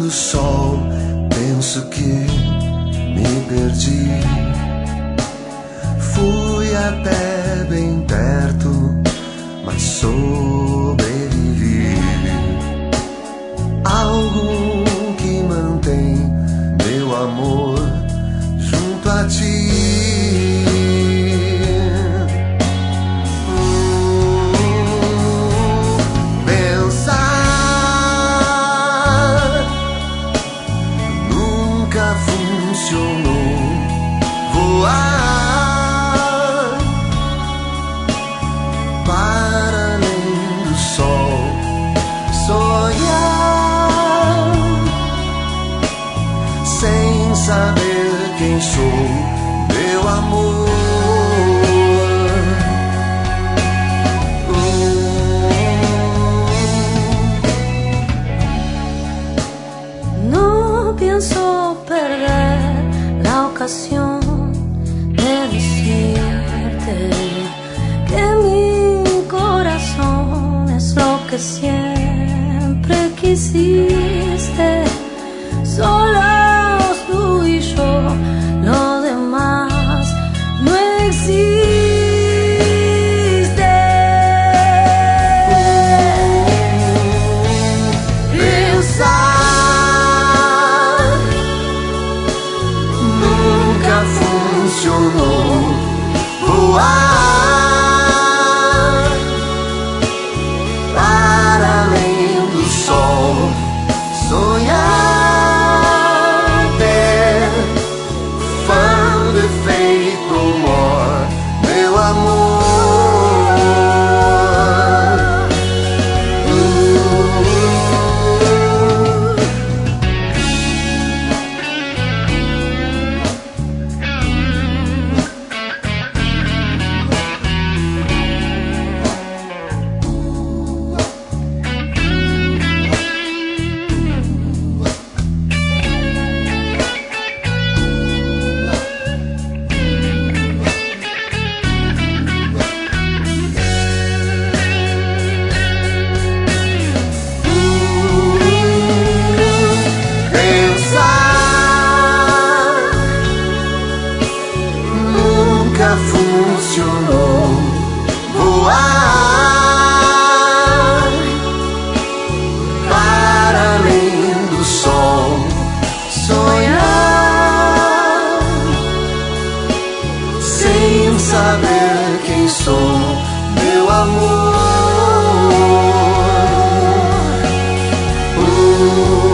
do sol, penso que me perdi. Fui até bem perto, mas sobrevivi. Algo que mantém meu amor junto a ti. Pensar nunca funcionou. Voar para além do sol, sonhar sem saber quem sou, meu amor. No pienso perder la ocasión de decirte que mi corazón es lo que siempre quisiste. Solos tú y yo, lo demás no existe. Pensar nunca funcionou. Voar para além do sol, sonhar, ter found a faithful more, meu amor. Funcionou. Voar para além do sol, sonhar sem saber quem sou, meu amor.